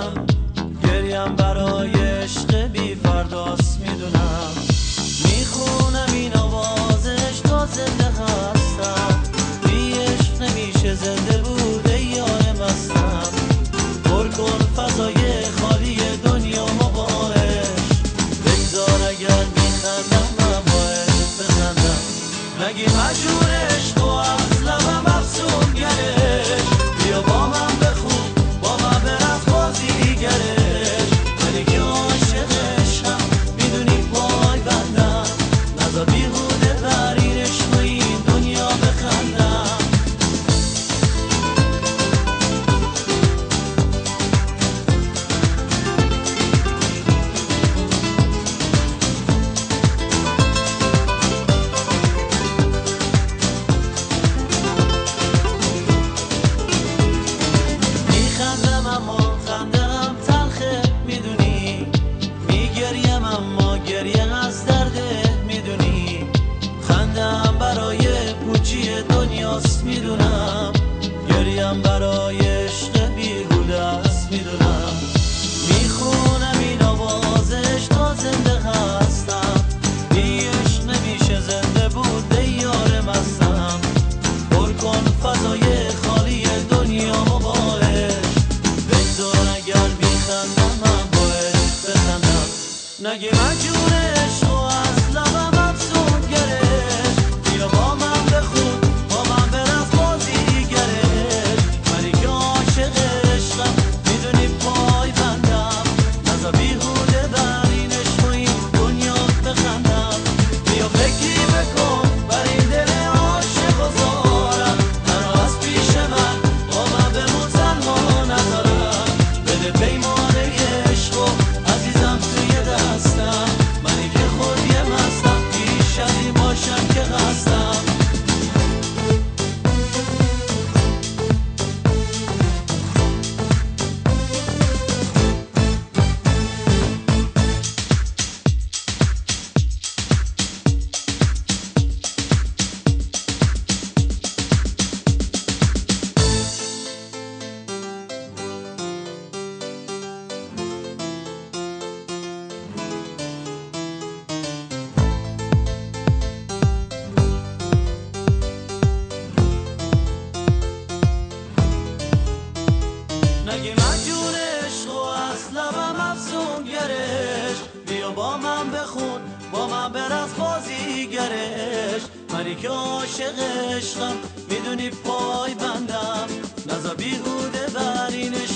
میدونم، گریم برای عشق بی فرداست میدونم. میخونم این آوازش تا زنده هستم، بی عشق نمیشه زنده بود ای یار مستم. پر کن فضای خالی دنیا ما با عشق، بگذار اگر میخندم من با عشق بخندم. نگی مجبور عشق و از لبم افسون گرش، بیا با من بخون با من برفت بازیگرش. ولی که عاشق عشقم میدونی پای بندم، نزا بیهوده بر این عشق و این دنیا بخندم. میخندم اما خندم تلخه میدونی، میگریم اما گریه از درده میدونی. خندم برای پوچی دنیاست میدونم، گریم برای عشق بیهوده است میدونم. میخونم این آوازش تا زنده هستم، بی عشق نمیشه زنده بود ای یار مستم. پر کن فضای خالی دنیا ما با عشق، بگذار اگر میخندم من با عشق بخندم. نگی مجبور عشق و از لبم افسون گرش، بیا با من بخون با من برفت بازیگرش. ولی که عاشق عشقم میدونی پای بندم، نزا بیهوده بر این عشق و این دنیا بخندم. بیا فکری بکن بر این دل عاشق و زارم، نرو از پیش من با من بمون تنها نذارم. بده پیمانه عشق و عزیزم توی دستم، منی که خودیم هستم بیش از این باشم که هستم. نگی مجبور عشق و از لبم افسون گرش، بیا با من بخون با من برفت بازیگرش. منی که عاشق عشقم میدونی پای بندم، نزا بیهوده بر این عشق